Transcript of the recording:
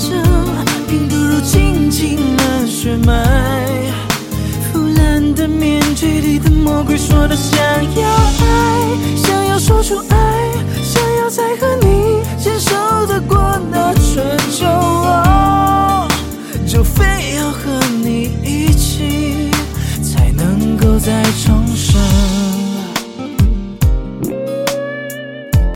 生，并不如静静的血脉。腐烂的面具里的魔鬼说的想要爱，想要说出爱，想要再和你牵手的过那春秋，就非要和你